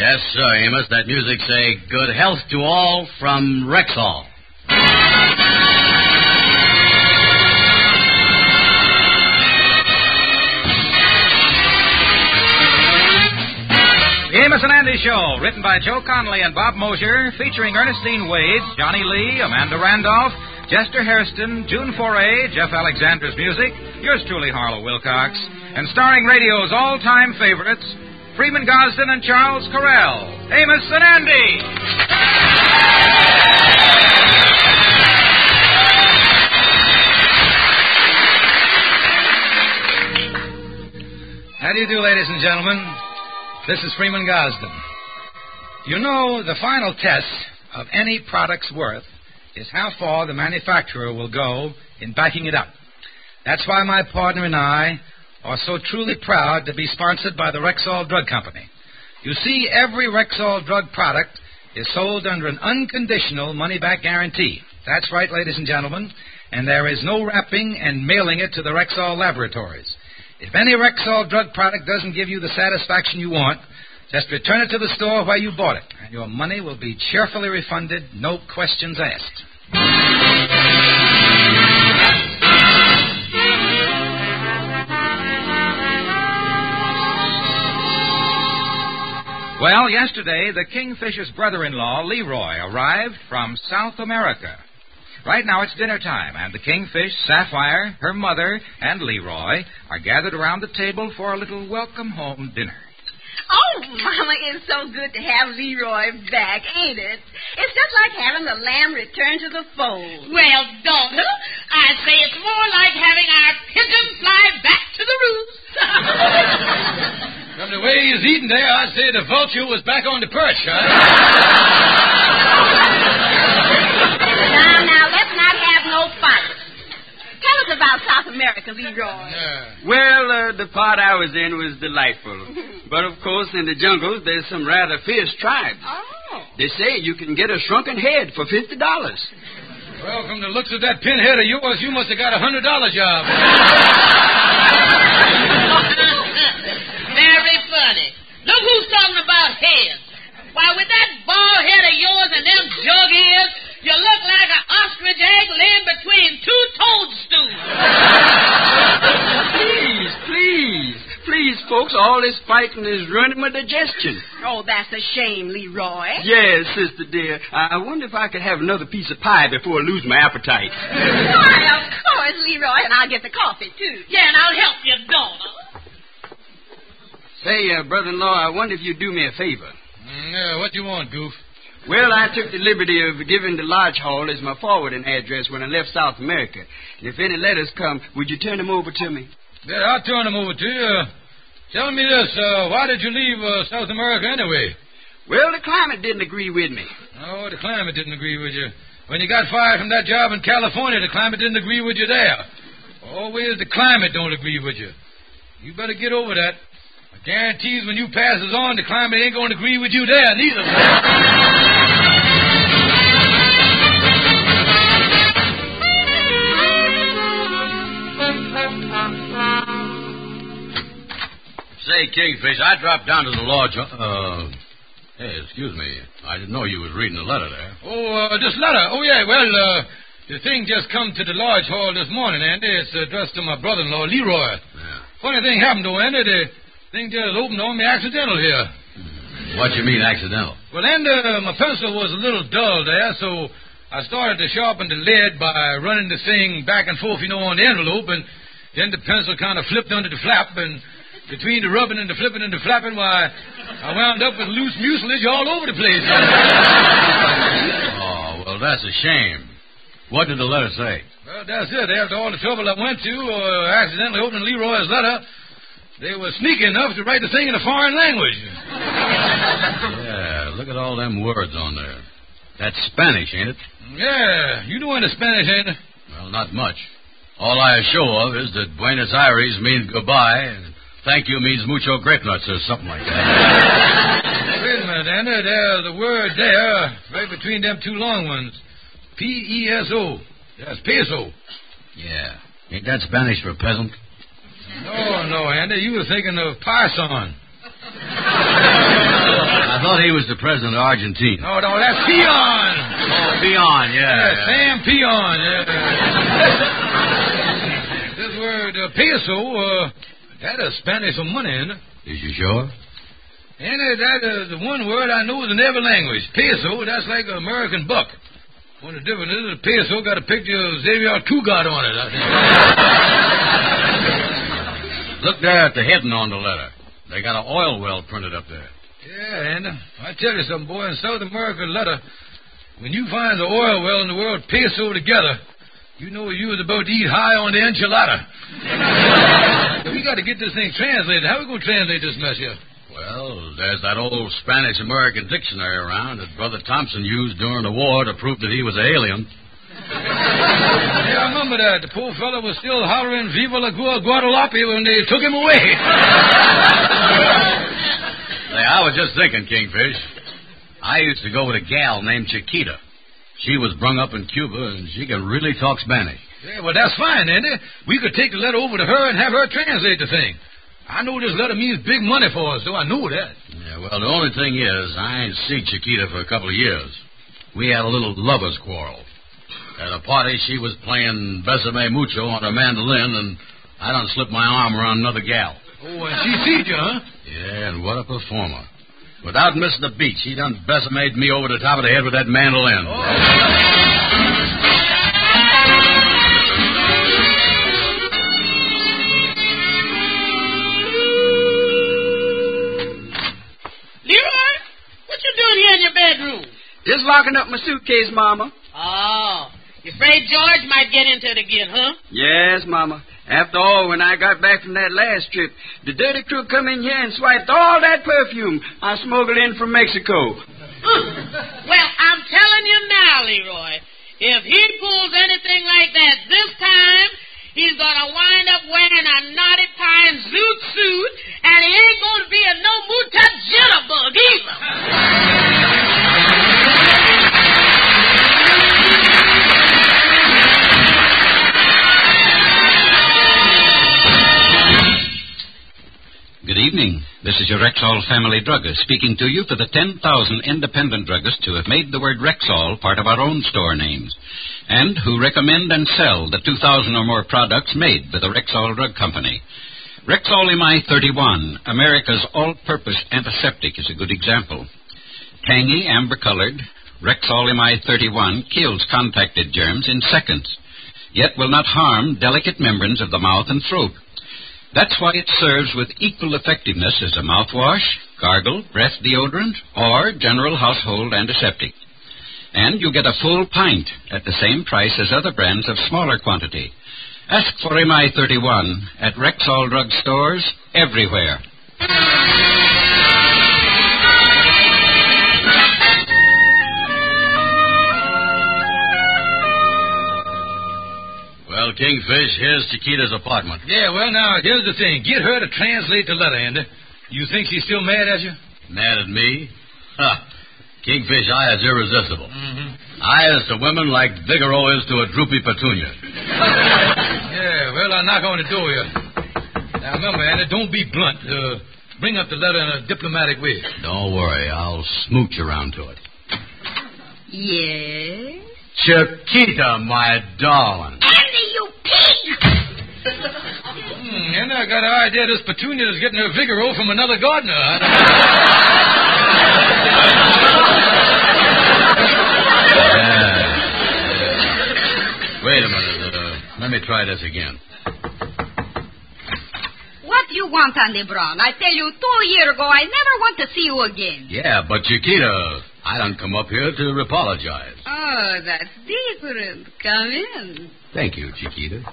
Yes, sir, Amos. That music say, good health to all from Rexall. The Amos and Andy Show, written by Joe Connolly and Bob Mosier, featuring Ernestine Wade, Johnny Lee, Amanda Randolph, Jester Hairston, June Foray, Jeff Alexander's music, yours truly, Harlow Wilcox, and starring radio's all-time favorites, Freeman Gosden and Charles Correll. Amos and Andy! How do you do, ladies and gentlemen? This is Freeman Gosden. You know, the final test of any product's worth is how far the manufacturer will go in backing it up. That's why my partner and I are so truly proud to be sponsored by the Rexall Drug Company. You see, every Rexall drug product is sold under an unconditional money-back guarantee. That's right, ladies and gentlemen, and there is no wrapping and mailing it to the Rexall laboratories. If any Rexall drug product doesn't give you the satisfaction you want, just return it to the store where you bought it, and your money will be cheerfully refunded, no questions asked. Well, yesterday, the Kingfisher's brother-in-law, Leroy, arrived from South America. Right now it's dinner time, and the Kingfish, Sapphire, her mother, and Leroy are gathered around the table for a little welcome-home dinner. Oh, Mama, it's so good to have Leroy back, ain't it? It's just like having the lamb return to the fold. Well, Donna, I'd say it's more like having our pigeon fly back to the roost. From the way he's eating there, I'd say the vulture was back on the perch, huh? Now, let's not have no fight. Tell us about South America, Leroy. Well, the part I was in was delightful. But, of course, in the jungles, there's some rather fierce tribes. Oh. They say you can get a shrunken head for $50. Well, from the looks of that pinhead of yours, you must have got a $100 job. Very funny. Look who's talking about heads. Why, with that bald head of yours and them jug ears, you look like an ostrich egg laying between two toadstools. Please, folks, all this fighting is ruining my digestion. Oh, that's a shame, Leroy. Yes, sister dear. I wonder if I could have another piece of pie before I lose my appetite. Why, of course, Leroy, and I'll get the coffee, too. Yeah, and I'll help you, Donna. Say, brother-in-law, I wonder if you'd do me a favor. What you want, Goof? Well, I took the liberty of giving the Lodge Hall as my forwarding address when I left South America. And if any letters come, would you turn them over to me? Yeah, I'll turn them over to you. Tell me this, why did you leave South America anyway? Well, the climate didn't agree with me. Oh, the climate didn't agree with you. When you got fired from that job in California, the climate didn't agree with you there. Always the climate don't agree with you. You better get over that. I guarantees when you passes on, the climate ain't going to agree with you there, neither. Say, Kingfish, I dropped down to the lodge. Hey, excuse me. I didn't know you was reading a letter there. Oh, this letter? Oh, yeah, well, the thing just come to the Lodge Hall this morning, Andy. It's addressed to my brother-in-law, Leroy. Yeah. Funny thing happened, though, Andy. The thing just opened on me accidental here. What you mean, accidental? Well, Andy, my pencil was a little dull there, so I started to sharpen the lead by running the thing back and forth, on the envelope, and then the pencil kind of flipped under the flap, and between the rubbing and the flipping and the flapping, why, I wound up with loose mucilage all over the place. Oh, well, that's a shame. What did the letter say? Well, that's it. After all the trouble I went to, accidentally opening Leroy's letter, they were sneaky enough to write the thing in a foreign language. Yeah, look at all them words on there. That's Spanish, ain't it? Yeah, you know any Spanish, ain't it? Well, not much. All I show of is that Buenos Aires means goodbye, and thank you means mucho grape nuts or something like that. Wait a minute, Andy. There's the word there, right between them two long ones. P-E-S-O. That's peso. Yeah. Ain't that Spanish for peasant? No, Andy. You were thinking of Parson. thought he was the president of Argentina. No, that's Peon. Oh, Peon, yeah. Sam Peon, yeah. This word peso, that is Spanish for money, isn't it? Is you sure? And that the one word I know is in every language. Peso, that's like an American buck. What the difference is, the peso got a picture of Xavier Cugat on it, I think. Look there at the heading on the letter. They got an oil well printed up there. Yeah, and I tell you something, boy, in South America letter, when you find the oil well and the word peso together, you know you was about to eat high on the enchilada. We got to get this thing translated. How are we going to translate this mess here? Well, there's that old Spanish-American dictionary around that Brother Thompson used during the war to prove that he was an alien. Yeah, I remember that. The poor fellow was still hollering Viva la Guadalupe when they took him away. Say, I was just thinking, Kingfish. I used to go with a gal named Chiquita. She was brung up in Cuba, and she can really talk Spanish. Yeah, well, that's fine, Andy. We could take the letter over to her and have her translate the thing. I know this letter means big money for us, so I know that. Yeah, well, the only thing is, I ain't seen Chiquita for a couple of years. We had a little lover's quarrel. At a party, she was playing Besame Mucho on her mandolin, and I done slipped my arm around another gal. Oh, and she seed you, huh? Yeah, and what a performer. Without missing a beat, she done besamed me over the top of the head with that mandolin. Oh. Leroy, what you doing here in your bedroom? Just locking up my suitcase, Mama. Oh, you afraid George might get into it again, huh? Yes, Mama. After all, when I got back from that last trip, the dirty crew come in here and swiped all that perfume I smuggled in from Mexico. Well, I'm telling you now, Leroy, if he pulls anything like that this time, he's going to wind up wearing a knotty pine zoot suit, and he ain't going to be a no mutat jitterbug either. Good evening. This is your Rexall family druggist speaking to you for the 10,000 independent druggists who have made the word Rexall part of our own store names and who recommend and sell the 2,000 or more products made by the Rexall Drug Company. Rexall MI 31, America's all-purpose antiseptic, is a good example. Tangy, amber-colored, Rexall MI 31 kills contacted germs in seconds, yet will not harm delicate membranes of the mouth and throat. That's why it serves with equal effectiveness as a mouthwash, gargle, breath deodorant, or general household antiseptic. And you get a full pint at the same price as other brands of smaller quantity. Ask for MI 31 at Rexall Drug Stores everywhere. Well, Kingfish, here's Chiquita's apartment. Yeah, well, now, here's the thing. Get her to translate the letter, Andy. You think she's still mad at you? Mad at me? Ha! Kingfish eye is irresistible. Mm-hmm. I is to women like Figaro is to a droopy petunia. Yeah, well, I'll knock on the door here. Now, remember, Andy, don't be blunt. Bring up the letter in a diplomatic way. Don't worry, I'll smooch around to it. Yes? Chiquita, my darling. Andy, you pig! And I got an idea this petunia is getting her Figaro from another gardener. Wait a minute. Let me try this again. What do you want, Andy Brown? I tell you, 2 years ago, I never want to see you again. Yeah, but Chiquita, I done come up here to apologize. Oh, that's different. Come in. Thank you, Chiquita.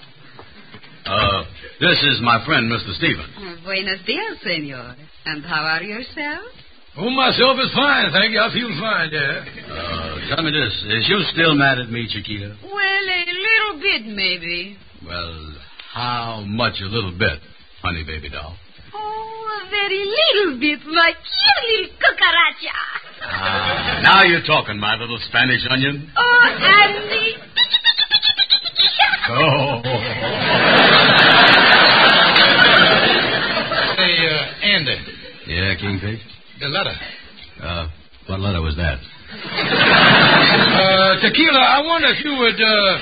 This is my friend, Mr. Stevens. Buenos dias, senor. And how are yourself? Oh, myself is fine, thank you. I feel fine, yeah. Tell me this. Is you still mad at me, Chiquita? Well, a little bit, maybe. Well, how much a little bit, honey baby doll? Oh, a very little bit, my cute little cucaracha. Now you're talking, my little Spanish onion. Oh, Andy. Oh. Hey, Andy. Yeah, Kingfish? The letter. that? Tequila, I wonder if you would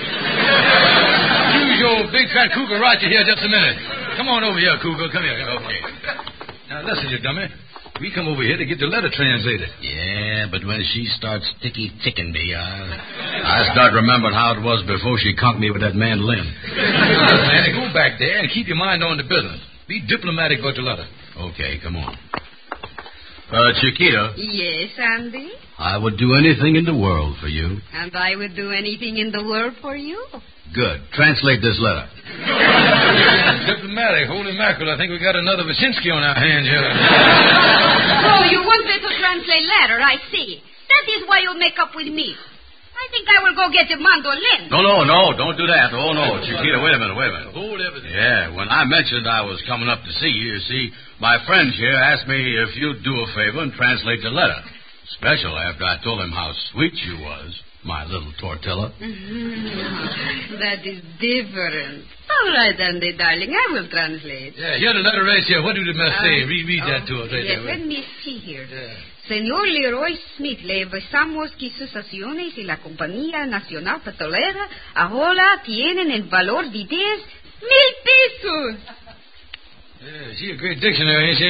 use your big fat cougar right here just a minute. Come on over here, cougar. Come here. Okay. Now, listen, you dummy. We come over here to get the letter translated. Yeah, but when she starts ticking me, I start remembering how it was before she conked me with that mandolin. Man, go back there and keep your mind on the business. Be diplomatic about the letter. Okay, come on. Chiquita. Yes, Andy? I would do anything in the world for you. And I would do anything in the world for you. Good. Translate this letter. Diplomatic. Holy mackerel, I think we got another Wyszynski on our hands here. Oh, you want me to translate letter, I see. That is why you make up with me. I think I will go get the mandolin. No, don't do that. Oh, no, Chiquita, wait a minute. Hold everything. Yeah, when I mentioned I was coming up to see you, see, my friend here asked me if you'd do a favor and translate the letter. Special after I told him how sweet you was, my little tortilla. That is different. All right, Andy, darling, I will translate. Yeah, here the letter right here. What do the mess say? Read that to us right yes, there. let me see here. Yeah. Señor Leroy Smith, le avisamos que sus acciones en la Compañía Nacional Petrolera ahora tienen el valor de 10,000 pesos. Yeah, she's a great dictionary, ain't she?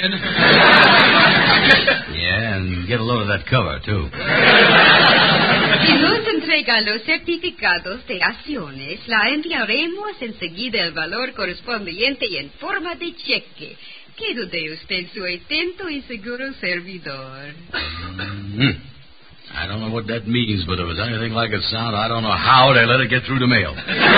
Yeah, and get a load of that cover, too. Si nos entrega los certificados de acciones, la enviaremos enseguida el valor correspondiente y en forma de cheque. Quede usted su atento y seguro servidor. I don't know what that means, but if it's anything like it sounds, I don't know how they let it get through the mail.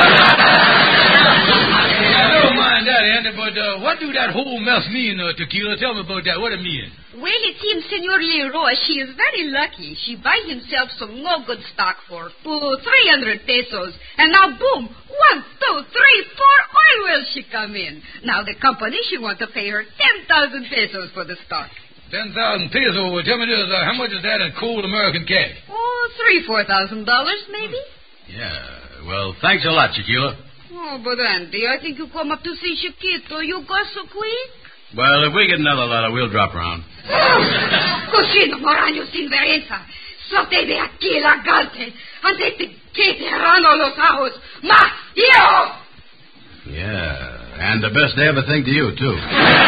Never mind that, Andy, but what do that whole mess mean, Tequila? Tell me about that. What it mean? Well, it seems Senor Leroy, she is very lucky. She buy himself some no-good stock for 300 pesos. And now, boom, 1, 2, 3, 4 oil wells she come in. Now the company, she want to pay her 10,000 pesos for the stock. 10,000 pesos? Well, tell me this, how much is that in cold American cash? Oh, $3,000-4,000 maybe. Yeah, well, thanks a lot, Chiquila. Oh, but Andy, I think you come up to see Chiquito. You go so quick. Well, if we get another letter, we'll drop around. Cocino moraño sin vergüenza. Sote de aquí la galte. Antes de que cerrando los ojos. ¡Más yo! Yeah, and the best day ever thing to you, too.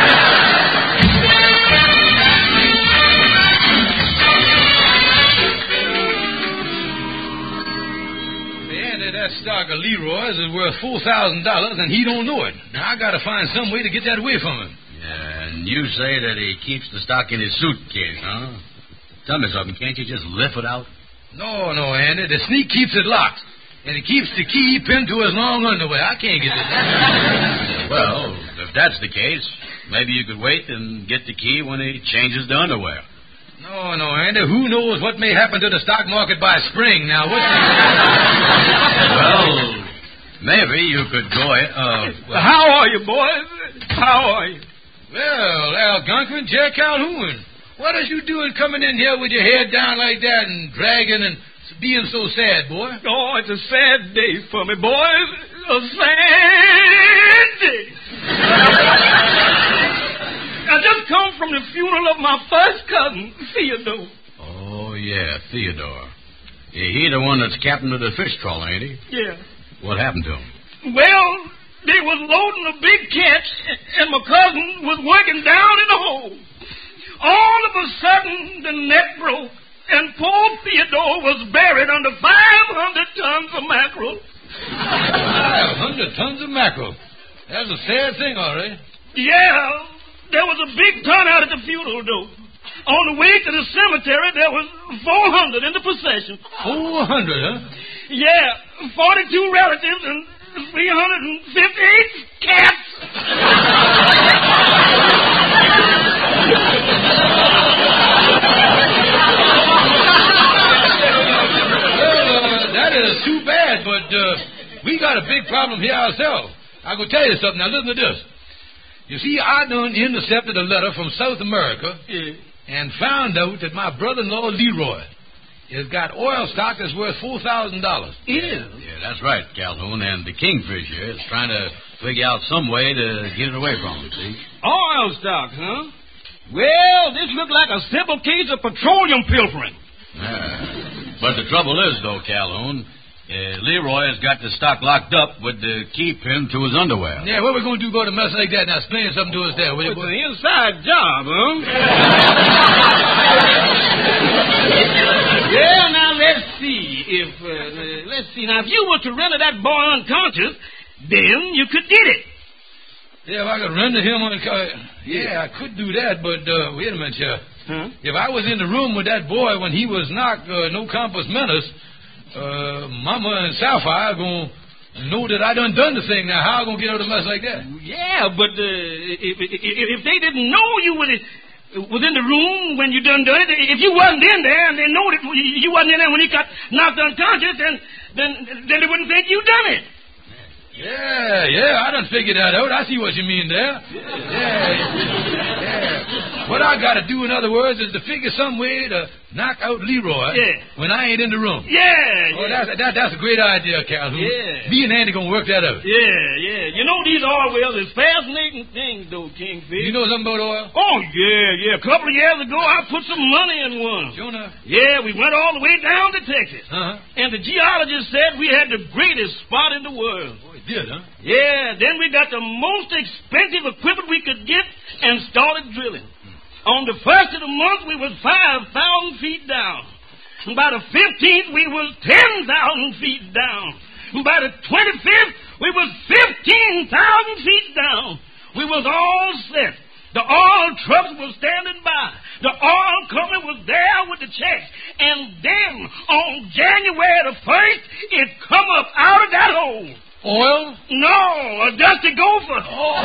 That stock of Leroy's is worth $4,000, and he don't know it. Now, I got to find some way to get that away from him. Yeah, and you say that he keeps the stock in his suitcase, huh? Tell me something. Can't you just lift it out? No, Andy. The sneak keeps it locked, and he keeps the key pinned to his long underwear. I can't get it. Well, if that's the case, maybe you could wait and get the key when he changes the underwear. No, Andy. Who knows what may happen to the stock market by spring? Now, what? Well, maybe you could go. How are you, boys? How are you? Well, Algonquin, Jack Calhoun. What is you doing coming in here with your head down like that and dragging and being so sad, boy? Oh, it's a sad day for me, boys. A sad day. I just come from the funeral of my first cousin, Theodore. Oh, yeah, Theodore. Yeah, he the one that's captain of the fish trawler, ain't he? Yeah. What happened to him? Well, they was loading a big catch, and my cousin was working down in the hole. All of a sudden, the net broke, and poor Theodore was buried under 500 tons of mackerel. 500 tons of mackerel? That's a sad thing, all right. Yeah. There was a big turnout at the funeral, though. On the way to the cemetery, there was 400 in the procession. 400, huh? Yeah, 42 relatives and 358 cats. Well, that is too bad, but we got a big problem here ourselves. I'm going to tell you something. Now, listen to this. You see, I done intercepted a letter from South America and found out that my brother-in-law, Leroy, has got oil stock that's worth $4,000. Yeah, that's right, Calhoun. And the Kingfisher is trying to figure out some way to get it away from him, see? Oil stock, huh? Well, this looks like a simple case of petroleum pilfering. But the trouble is, though, Calhoun, Leroy has got the stock locked up with the key pinned to his underwear. Yeah, what we going to do about a mess like that? Now, explain something to us there, will you, boy? It's an inside job, huh? Well, now, let's see. Now, if you were to render that boy unconscious, then you could get it. Yeah, if I could render him unconscious. Yeah, I could do that, but wait a minute, here. Huh? If I was in the room with that boy when he was knocked, no compass menace, Mama and Sapphire going to know that I done the thing. Now, how I going to get out of a mess like that? Yeah, but if they didn't know you was in the room when you done it, if you wasn't in there and they know that you wasn't in there when he got knocked unconscious, then they wouldn't think you done it. Yeah, I done figured that out. I see what you mean there. Yeah. What I got to do, in other words, is to figure some way to knock out Leroy when I ain't in the room. That's a great idea, Calhoun. Yeah. Me and Andy gonna work that out. Yeah. You know, these oil wells is fascinating things, though, Kingfish. You know something about oil? Oh, yeah. A couple of years ago, I put some money in one. Sure enough. Yeah, we went all the way down to Texas. Uh-huh. And the geologist said we had the greatest spot in the world. Oh, he did, huh? Yeah, then we got the most expensive equipment we could get and started drilling. On the first of the month, we was 5,000 feet down. And by the 15th, we was 10,000 feet down. And by the 25th, we was 15,000 feet down. We was all set. The oil trucks was standing by. The oil company was there with the checks. And then, on January the 1st, it come up out of that hole. Oil? No, a dusty gopher.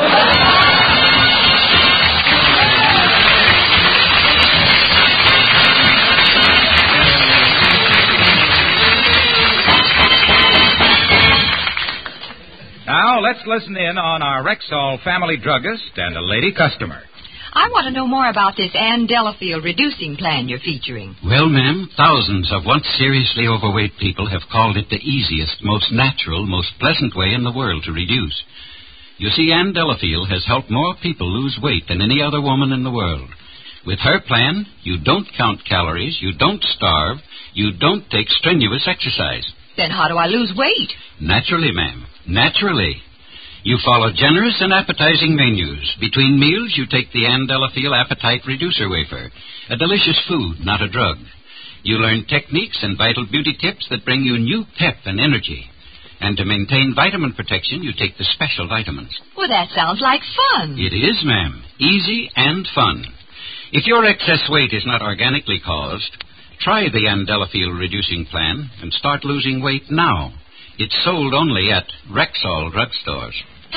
Now, let's listen in on our Rexall family druggist and a lady customer. I want to know more about this Ann Delafield reducing plan you're featuring. Well, ma'am, thousands of once seriously overweight people have called it the easiest, most natural, most pleasant way in the world to reduce. You see, Ann Delafield has helped more people lose weight than any other woman in the world. With her plan, you don't count calories, you don't starve, you don't take strenuous exercise. Then how do I lose weight? Naturally, ma'am. Naturally. You follow generous and appetizing menus. Between meals, you take the Ann Delafield Appetite Reducer Wafer, a delicious food, not a drug. You learn techniques and vital beauty tips that bring you new pep and energy. And to maintain vitamin protection, you take the special vitamins. Well, that sounds like fun. It is, ma'am. Easy and fun. If your excess weight is not organically caused, try the Ann Delafield Reducing Plan and start losing weight now. It's sold only at Rexall drugstores.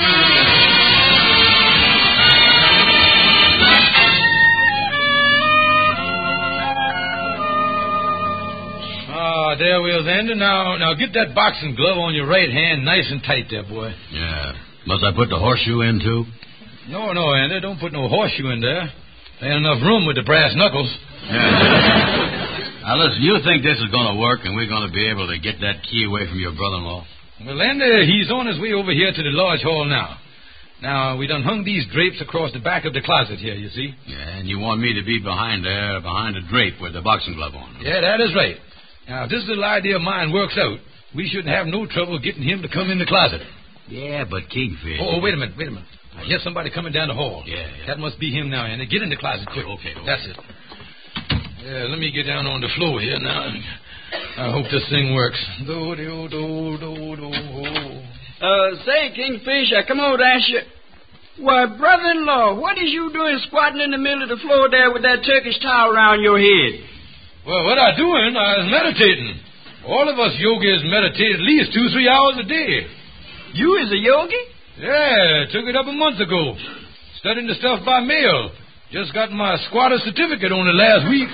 There we are, then. Now get that boxing glove on your right hand nice and tight there, boy. Yeah. Must I put the horseshoe in, too? No, Andy. Don't put no horseshoe in there. There ain't enough room with the brass knuckles. Yeah. Now, listen, you think this is going to work and we're going to be able to get that key away from your brother-in-law? Well, Andy, he's on his way over here to the lodge hall now. Now, we done hung these drapes across the back of the closet here, you see. Yeah, and you want me to be behind a drape with the boxing glove on. Yeah, that is right. Now, if this little idea of mine works out, we shouldn't have no trouble getting him to come in the closet. Yeah, but Kingfish... Oh, wait a minute. I hear somebody coming down the hall. Yeah. That must be him now, Andy. Get in the closet quick. Okay. That's it. Yeah, let me get down on the floor here now. I hope this thing works. Say, Kingfish, I come over to ask you... Why, brother-in-law, what is you doing squatting in the middle of the floor there with that Turkish towel around your head? Well, what I doing? I was meditating. All of us yogis meditate at least 2-3 hours a day. You is a yogi? Yeah, took it up a month ago. Studying the stuff by mail. Just got my squatter certificate on it last week.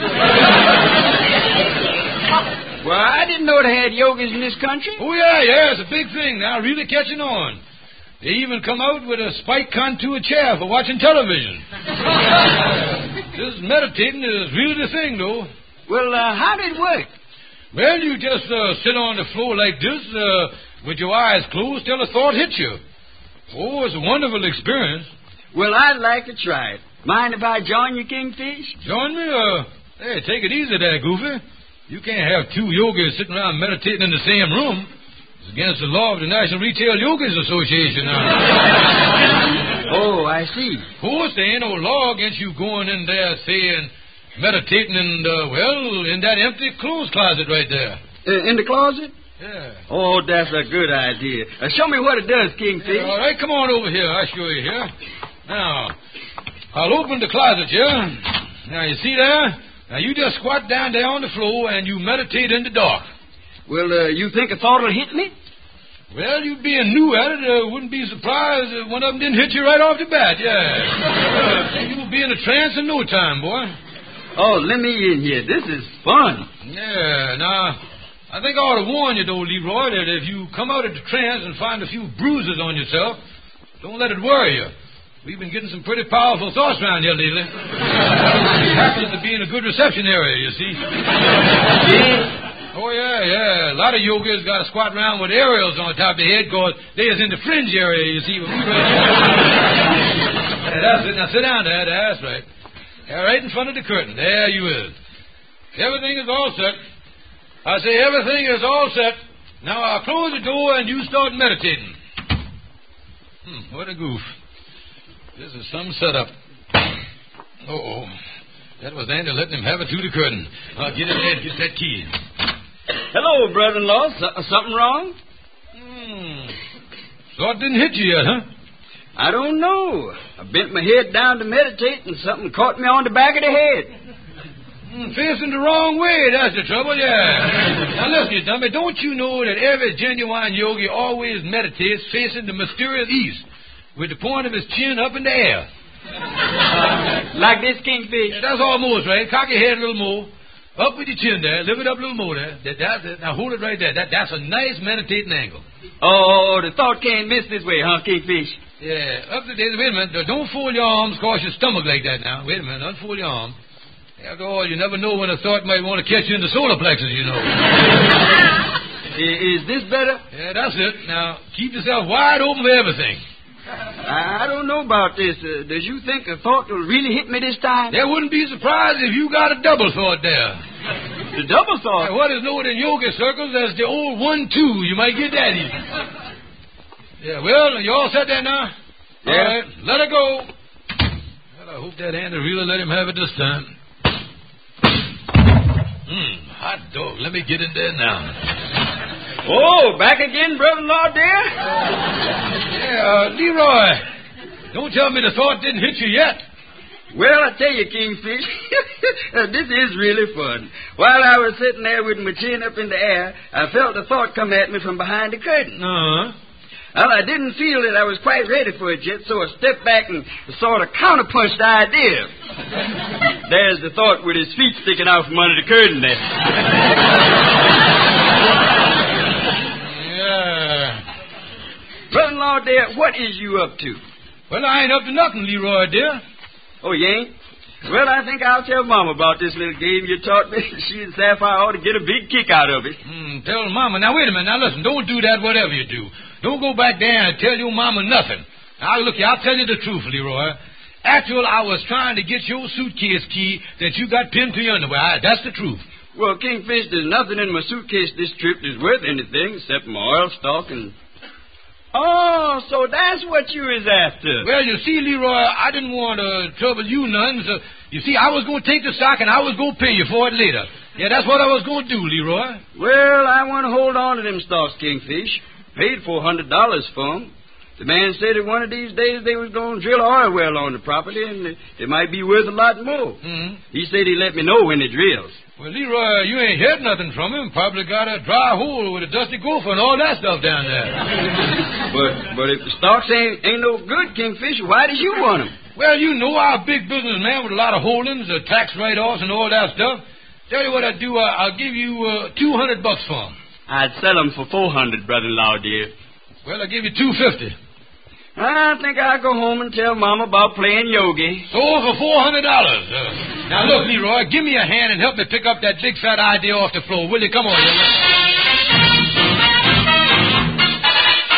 Well, I didn't know they had yogis in this country. Oh, yeah, it's a big thing now, really catching on. They even come out with a spike contour chair for watching television. This meditating is really the thing, though. Well, how did it work? Well, you just sit on the floor like this with your eyes closed till a thought hits you. Oh, it's a wonderful experience. Well, I'd like to try it. Mind if I join you, Kingfish? Join me? Hey, take it easy there, Goofy. You can't have two yogis sitting around meditating in the same room. It's against the law of the National Retail Yogis Association. Oh, I see. Of course, there ain't no law against you going in there, saying, meditating in, in that empty clothes closet right there. In the closet? Yeah. Oh, that's a good idea. Show me what it does, Kingfish. Yeah, all right, come on over here. I'll show you here. Now, I'll open the closet here. Now, you see there? Now, you just squat down there on the floor and you meditate in the dark. Well, you think a thought will hit me? Well, you being new at it, wouldn't be surprised if one of them didn't hit you right off the bat, yeah. You'll be in a trance in no time, boy. Oh, let me in here. This is fun. Yeah, now, I think I ought to warn you, though, Leroy, that if you come out of the trance and find a few bruises on yourself, don't let it worry you. We've been getting some pretty powerful thoughts around here lately. It happens to be in a good reception area, you see. Oh, yeah. A lot of yogis got to squat around with aerials on top of their head because they is in the fringe area, you see. Yeah, that's it. Now, sit down there. That's right. Yeah, right in front of the curtain. There you is. Everything is all set. I say everything is all set. Now, I'll close the door and you start meditating. What a goof. This is some setup. Uh-oh. That was Andy letting him have it through the curtain. Get in there and get that key. Hello, brother-in-law. Something wrong? Thought didn't hit you yet, huh? I don't know. I bent my head down to meditate and something caught me on the back of the head. Facing the wrong way, that's the trouble, yeah. Now listen, you dummy, don't you know that every genuine yogi always meditates facing the mysterious east with the point of his chin up in the air? Like this, Kingfish? Yeah, that's almost right. Cock your head a little more. Up with your chin there. Lift it up a little more there. That's it. Now hold it right there. That's a nice meditating angle. Oh, the thought can't miss this way, huh, Kingfish? Yeah. Up to there. Wait a minute. Don't fold your arms across your stomach like that now. Wait a minute. Unfold your arm. After all, you never know when a thought might want to catch you in the solar plexus, you know. Is this better? Yeah, that's it. Now, keep yourself wide open for everything. I don't know about this. Does you think a thought will really hit me this time? There wouldn't be surprised if you got a double thought there. The double thought? What is known in yoga circles as the old 1-2. You might get that even. Yeah, well, you all set there now? Yeah. All right, let it go. Well, I hope that Andy really let him have it this time. Hot dog. Let me get in there now. Oh, back again, brother-in-law, dear? Yeah, Leroy, don't tell me the thought didn't hit you yet. Well, I tell you, Kingfish, this is really fun. While I was sitting there with my chin up in the air, I felt a thought come at me from behind the curtain. Uh-huh. Well, I didn't feel that I was quite ready for it yet, so I stepped back and sort of counterpunched the idea. There's the thought with his feet sticking out from under the curtain there. Yeah. Brother-in-law, dear, what is you up to? Well, I ain't up to nothing, Leroy, dear. Oh, you ain't? Well, I think I'll tell Mama about this little game you taught me. She and Sapphire ought to get a big kick out of it. Tell Mama. Now, wait a minute. Now, listen, don't do that whatever you do. Don't go back there and tell your Mama nothing. Now, look here, I'll tell you the truth, Leroy. After all, I was trying to get your suitcase key that you got pinned to your underwear. That's the truth. Well, Kingfish, there's nothing in my suitcase this trip that's worth anything except my oil stock and... Oh, so that's what you is after. Well, you see, Leroy, I didn't want to trouble you none. So, you see, I was going to take the stock and I was going to pay you for it later. Yeah, that's what I was going to do, Leroy. Well, I want to hold on to them stocks, Kingfish. Paid $400 for them. The man said that one of these days they was going to drill an oil well on the property and it might be worth a lot more. Mm-hmm. He said he'd let me know when it drills. Well, Leroy, you ain't heard nothing from him. Probably got a dry hole with a dusty gopher and all that stuff down there. But if the stocks ain't no good, Kingfish, why did you want them? Well, you know, I'm a big businessman with a lot of holdings, tax write-offs and all that stuff. Tell you what I'd do, I'll give you $200 for them. I'd sell them for $400, brother-in-law, dear. Well, I'll give you $250. I think I'll go home and tell Mama about playing yogi. So for $400. Now, look, Leroy, give me a hand and help me pick up that big fat idea off the floor, will you? Come on,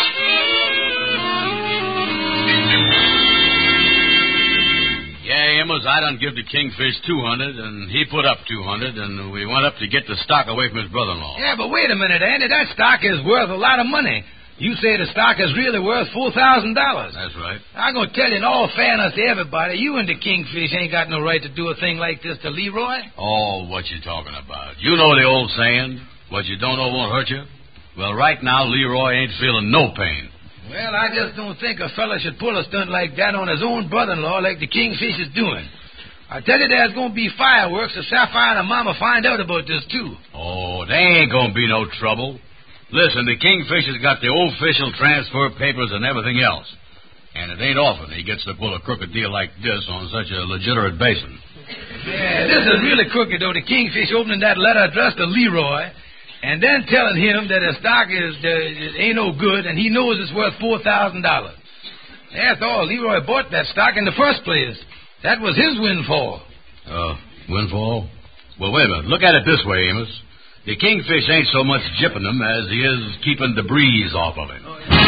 Yeah, you Amos, I done give the Kingfish $200, and he put up $200, and we went up to get the stock away from his brother-in-law. Yeah, but wait a minute, Andy. That stock is worth a lot of money. You say the stock is really worth $4,000. That's right. I'm going to tell you in all fairness to everybody, you and the Kingfish ain't got no right to do a thing like this to Leroy. Oh, what you talking about? You know the old saying, what you don't know won't hurt you? Well, right now, Leroy ain't feeling no pain. Well, I just don't think a fella should pull a stunt like that on his own brother-in-law like the Kingfish is doing. I tell you, there's going to be fireworks if Sapphire and Mama find out about this, too. Oh, there ain't going to be no trouble. Listen, the Kingfish has got the official transfer papers and everything else. And it ain't often he gets to pull a crooked deal like this on such a legitimate basis. Yeah, this is really crooked, though. The Kingfish opening that letter addressed to Leroy and then telling him that his stock ain't no good and he knows it's worth $4,000. After all, Leroy bought that stock in the first place. That was his windfall. Windfall? Well, wait a minute. Look at it this way, Amos. The Kingfish ain't so much jipping him as he is keeping the breeze off of him.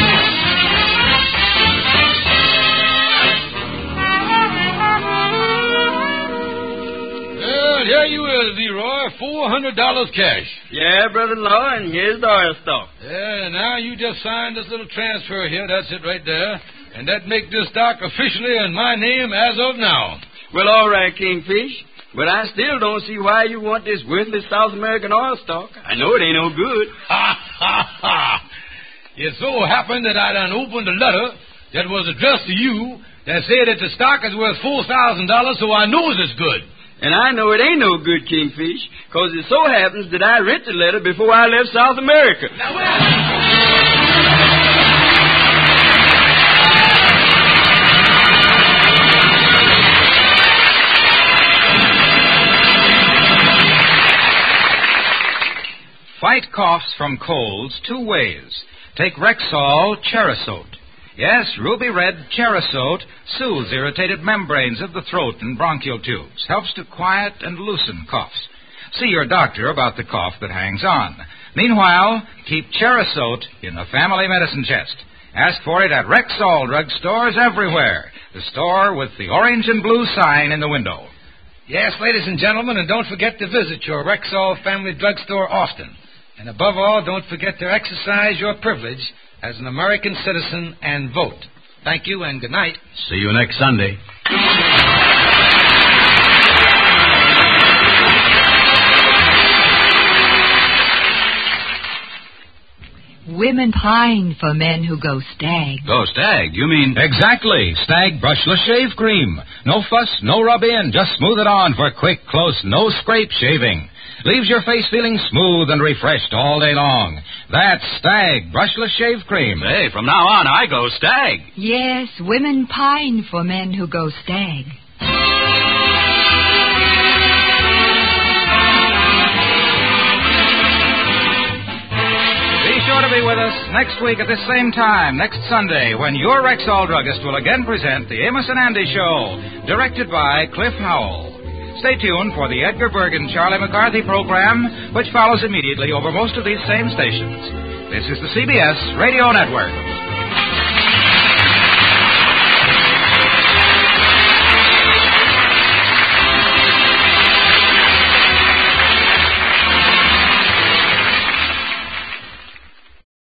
Well, here you is, Leroy. $400 cash. Yeah, brother-in-law, and here's the oil stock. Yeah, now you just signed this little transfer here. That's it right there. And that make this stock officially in my name as of now. Well, all right, Kingfish. But I still don't see why you want this worthless South American oil stock. I know it ain't no good. Ha, ha, ha. It so happened that I done opened a letter that was addressed to you that said that the stock is worth $4,000, so I knows it's good. And I know it ain't no good, Kingfish, because it so happens that I read the letter before I left South America. Now, well... Fight coughs from colds 2 ways. Take Rexall Cherasote. Yes, ruby red Cherasote soothes irritated membranes of the throat and bronchial tubes, helps to quiet and loosen coughs. See your doctor about the cough that hangs on. Meanwhile, keep Cherasote in the family medicine chest. Ask for it at Rexall drugstores everywhere. The store with the orange and blue sign in the window. Yes, ladies and gentlemen, and don't forget to visit your Rexall family drugstore often. And above all, don't forget to exercise your privilege as an American citizen and vote. Thank you and good night. See you next Sunday. Women pine for men who go stag. Go stag? You mean... Exactly. Stag Brushless Shave Cream. No fuss, no rub-in. Just smooth it on for quick, close, no-scrape shaving. Leaves your face feeling smooth and refreshed all day long. That's Stag Brushless Shave Cream. Hey, from now on, I go stag. Yes, women pine for men who go stag. Be sure to be with us next week at this same time, next Sunday, when your Rexall druggist will again present the Amos and Andy Show, directed by Cliff Howell. Stay tuned for the Edgar Bergen Charlie McCarthy program, which follows immediately over most of these same stations. This is the CBS Radio Network.